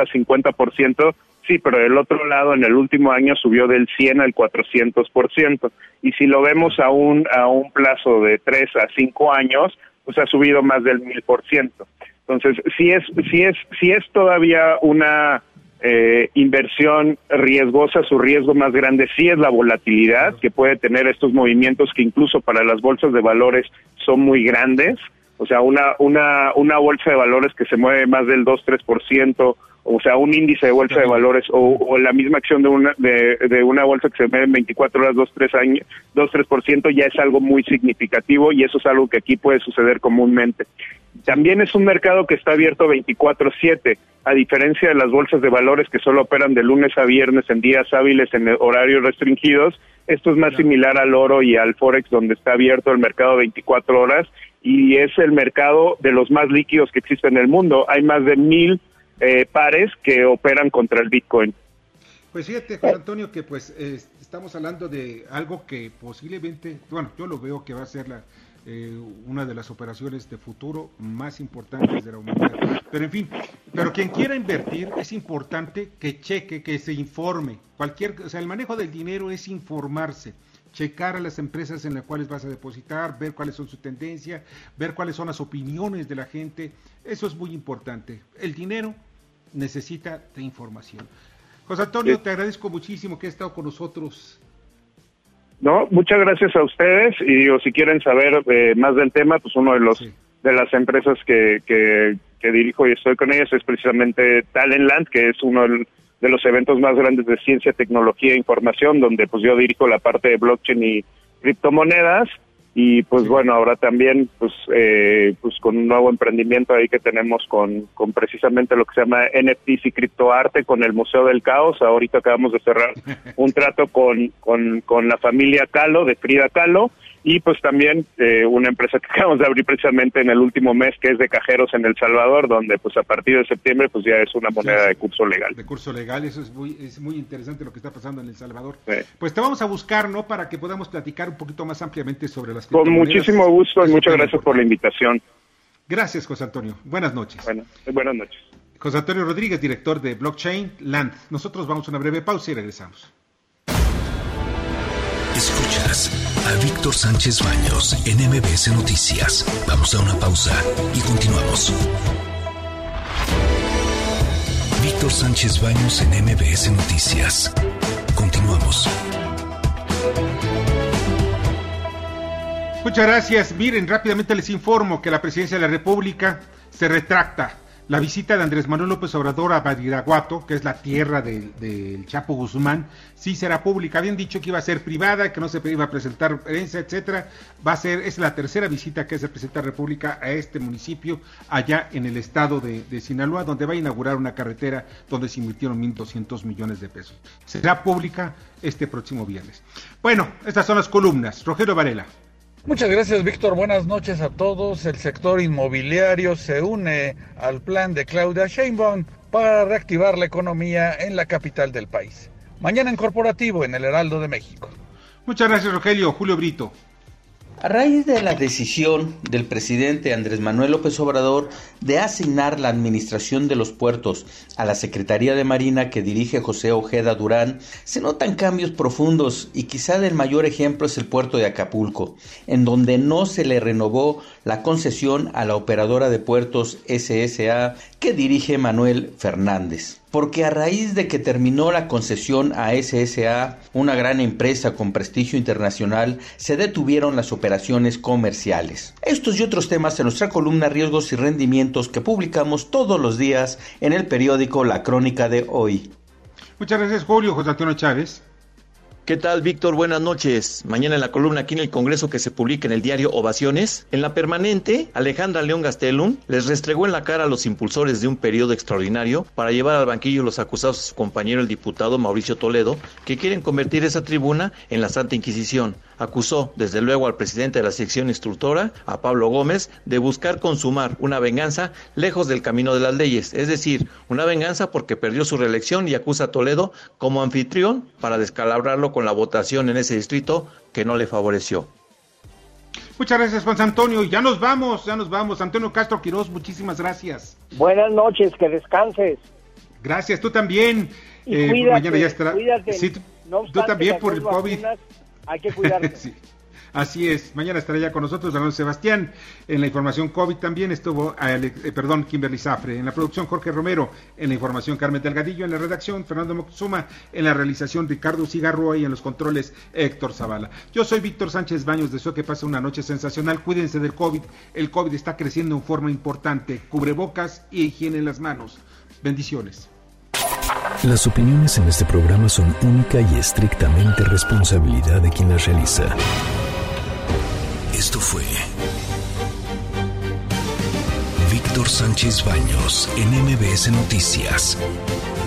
40-50%, sí, pero del otro lado, en el último año subió del 100 al 400%. Y si lo vemos a un plazo de 3 a 5 años, pues ha subido más del 1000%. Entonces, sí es todavía una inversión riesgosa. Su riesgo más grande sí es la volatilidad que puede tener estos movimientos que incluso para las bolsas de valores son muy grandes. O sea, una bolsa de valores que se mueve más del 2-3%, o sea, un índice de bolsa de valores o la misma acción de una bolsa que se mueve en 24 horas 2-3% ya es algo muy significativo, y eso es algo que aquí puede suceder comúnmente. También es un mercado que está abierto 24/7, a diferencia de las bolsas de valores que solo operan de lunes a viernes en días hábiles en horarios restringidos. Esto es más similar al oro y al Forex, donde está abierto el mercado 24 horas y es el mercado de los más líquidos que existe en el mundo. Hay más de 1,000 pares que operan contra el Bitcoin. Pues fíjate, José Antonio, que pues estamos hablando de algo que posiblemente, bueno, yo lo veo que va a ser una de las operaciones de futuro más importantes de la humanidad. Pero en fin, quien quiera invertir es importante que cheque, que se informe. O sea, el manejo del dinero es informarse, checar a las empresas en las cuales vas a depositar, ver cuáles son su tendencia, ver cuáles son las opiniones de la gente. Eso es muy importante. El dinero necesita de información. José Antonio, te agradezco muchísimo que has estado con nosotros. No, muchas gracias a ustedes, y digo, si quieren saber más del tema, pues uno de las empresas que que dirijo y estoy con ellos es precisamente Talentland, que es uno de los eventos más grandes de ciencia, tecnología e información, donde pues yo dirijo la parte de blockchain y criptomonedas. Y pues bueno, ahora también pues con un nuevo emprendimiento ahí que tenemos con precisamente lo que se llama NFTs y criptoarte con el Museo del Caos. Ahorita acabamos de cerrar un trato con la familia Kahlo, de Frida Kahlo, y pues también una empresa que acabamos de abrir precisamente en el último mes, que es de cajeros en El Salvador, donde pues a partir de septiembre pues ya es una moneda de curso legal. De curso legal, eso es muy interesante lo que está pasando en El Salvador. Sí. Pues te vamos a buscar, ¿no? Para que podamos platicar un poquito más ampliamente sobre las Con criptomonedas. muchísimo gusto y muchas gracias por la invitación. Gracias, José Antonio. Buenas noches. Buenas noches. José Antonio Rodríguez, director de Blockchain Land. Nosotros vamos a una breve pausa y regresamos. Escuchas a Víctor Sánchez Baños en MBS Noticias. Vamos a una pausa y continuamos. Víctor Sánchez Baños en MBS Noticias. Continuamos. Muchas gracias. Miren, rápidamente les informo que la Presidencia de la República se retracta. La visita de Andrés Manuel López Obrador a Badiraguato, que es la tierra del Chapo Guzmán, sí será pública. Habían dicho que iba a ser privada, que no se iba a presentar prensa, etcétera. Es la tercera visita que hace el presidente de la República a este municipio, allá en el estado de Sinaloa, donde va a inaugurar una carretera donde se invirtieron 1,200 millones de pesos. Será pública este próximo viernes. Bueno, estas son las columnas. Rogelio Varela. Muchas gracias, Víctor. Buenas noches a todos. El sector inmobiliario se une al plan de Claudia Sheinbaum para reactivar la economía en la capital del país. Mañana en Corporativo, en el Heraldo de México. Muchas gracias, Rogelio. Julio Brito. A raíz de la decisión del presidente Andrés Manuel López Obrador de asignar la administración de los puertos a la Secretaría de Marina que dirige José Ojeda Durán, se notan cambios profundos y quizá el mayor ejemplo es el puerto de Acapulco, en donde no se le renovó la concesión a la operadora de puertos SSA que dirige Manuel Fernández. Porque a raíz de que terminó la concesión a SSA, una gran empresa con prestigio internacional, se detuvieron las operaciones comerciales. Estos y otros temas en nuestra columna Riesgos y Rendimientos que publicamos todos los días en el periódico La Crónica de Hoy. Muchas gracias, Julio. José Antonio Chávez. ¿Qué tal, Víctor? Buenas noches. Mañana en la columna aquí en el Congreso que se publica en el diario Ovaciones, en la permanente, Alejandra León Gastelum les restregó en la cara a los impulsores de un periodo extraordinario para llevar al banquillo los acusados de su compañero el diputado Mauricio Toledo, que quieren convertir esa tribuna en la Santa Inquisición. Acusó, desde luego, al presidente de la sección instructora, a Pablo Gómez, de buscar consumar una venganza lejos del camino de las leyes, es decir, una venganza porque perdió su reelección y acusa a Toledo como anfitrión para descalabrarlo con la votación en ese distrito que no le favoreció. Muchas gracias, Juan Antonio. Ya nos vamos. Antonio Castro Quirós, muchísimas gracias. Buenas noches, que descanses. Gracias, tú también. Y cuídate, mañana ya estará. Cuídate. Sí, no obstante, tú también por el COVID. Hay que cuidarse. Sí. Así es, mañana estará ya con nosotros Fernando Sebastián. En la información COVID también estuvo Kimberly Zafre. En la producción Jorge Romero. En la información Carmen Delgadillo. En la redacción Fernando Moctezuma. En la realización Ricardo Cigarroa. Y en los controles Héctor Zavala. Yo soy Víctor Sánchez Baños. Deseo que pase una noche sensacional. Cuídense del COVID. El COVID está creciendo en forma importante. Cubrebocas y higiene en las manos. Bendiciones. Las opiniones en este programa son única y estrictamente responsabilidad de quien las realiza. Esto fue Víctor Sánchez Baños en MBS Noticias.